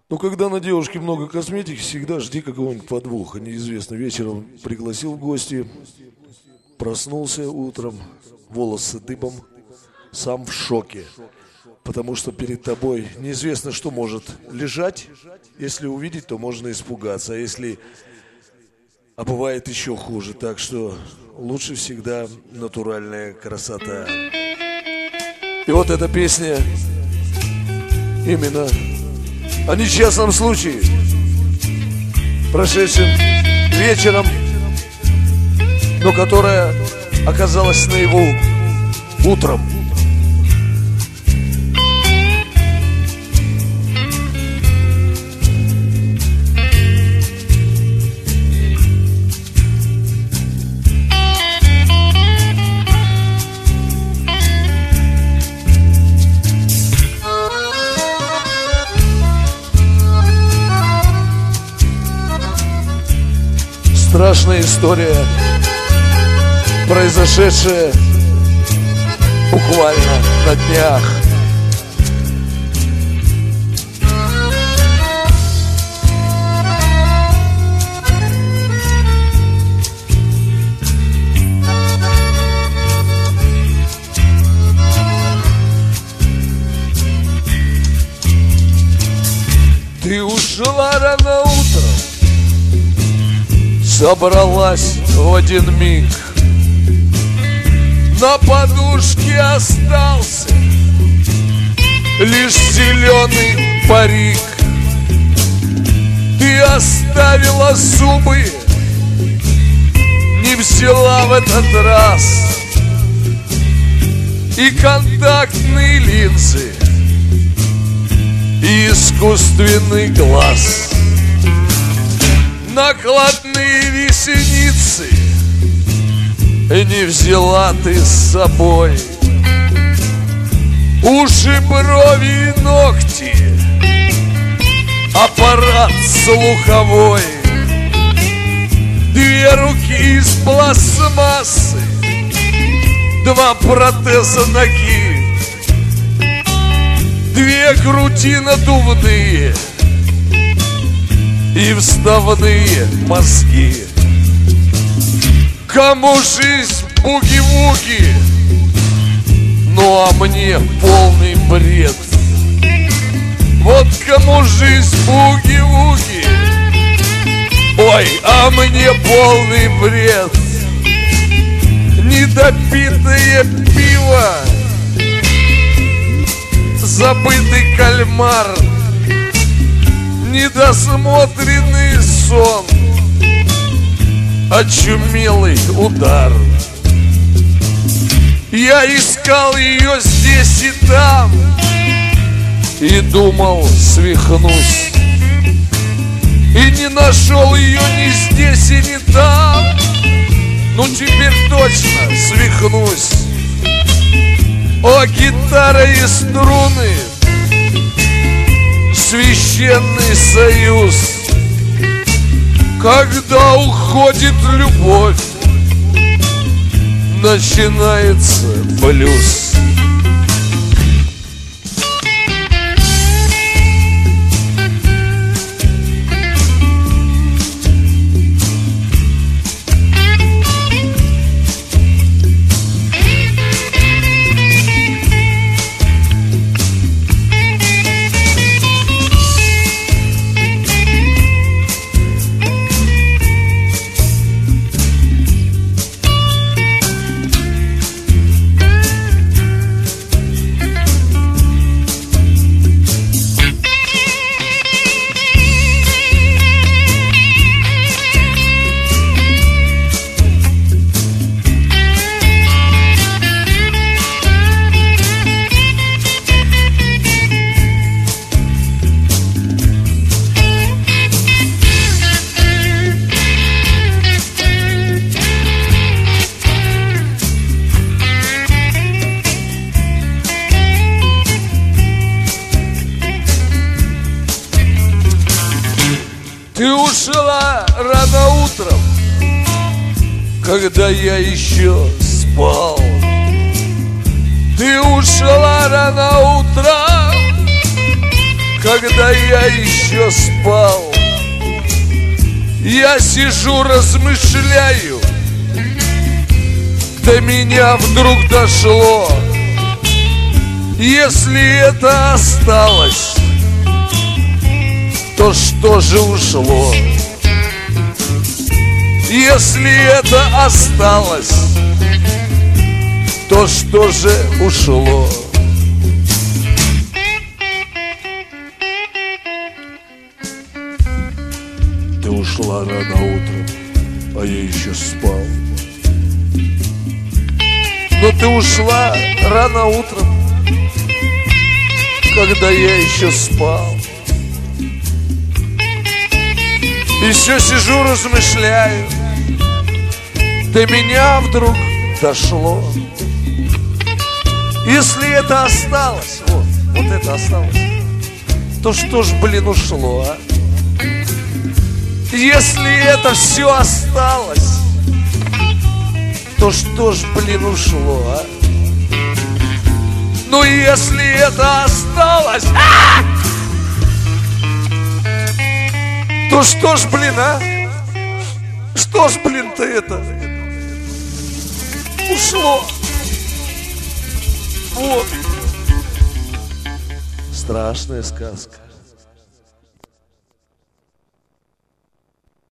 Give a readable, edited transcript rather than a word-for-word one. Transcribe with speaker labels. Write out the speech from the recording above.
Speaker 1: Но когда на девушке много косметики, всегда жди какого-нибудь подвоха. Неизвестно, вечером пригласил в гости, проснулся утром, волосы дыбом, сам в шоке. Потому что перед тобой неизвестно, что может лежать. Если увидеть, то можно испугаться. А если... А бывает еще хуже. Так что лучше всегда натуральная красота. И вот эта песня именно о несчастном случае, прошедшем вечером, но которая оказалась наяву утром. Страшная история, произошедшая буквально на днях. Ты ушла рано утром, собралась в один миг. На подушке остался лишь зеленый парик. Ты оставила зубы, не взяла в этот раз и контактные линзы, и искусственный глаз. Накладные ресницы не взяла ты с собой. Уши, брови и ногти, аппарат слуховой. Две руки из пластмассы, два протеза ноги, две груди надувные и вставные мозги. Кому жизнь буги-вуги, ну а мне полный бред. Вот кому жизнь буги-вуги, ой, а мне полный бред. Недопитое пиво, забытый кальмар, недосмотренный сон, очумелый удар. Я искал ее здесь и там и думал, свихнусь, и не нашел ее ни здесь и ни там. Ну теперь точно свихнусь. О, гитара и струны, священный союз. Когда уходит любовь, начинается блюз. Ты ушла рано утром, когда я еще спал. Ты ушла рано утром, когда я еще спал. Я сижу, размышляю, до меня вдруг дошло: если это осталось, то что же ушло? Если это осталось, то что же ушло? Ты ушла рано утром, а я еще спал. Но ты ушла рано утром, когда я еще спал. И все сижу, размышляю, до меня вдруг дошло: если это осталось, вот это осталось, то что ж, блин, ушло, а? Если это все осталось, то что ж, блин, ушло, а? Ну если это осталось, то что ж, блин, а? Что ж, блин-то это ушло? Вот. Страшная сказка.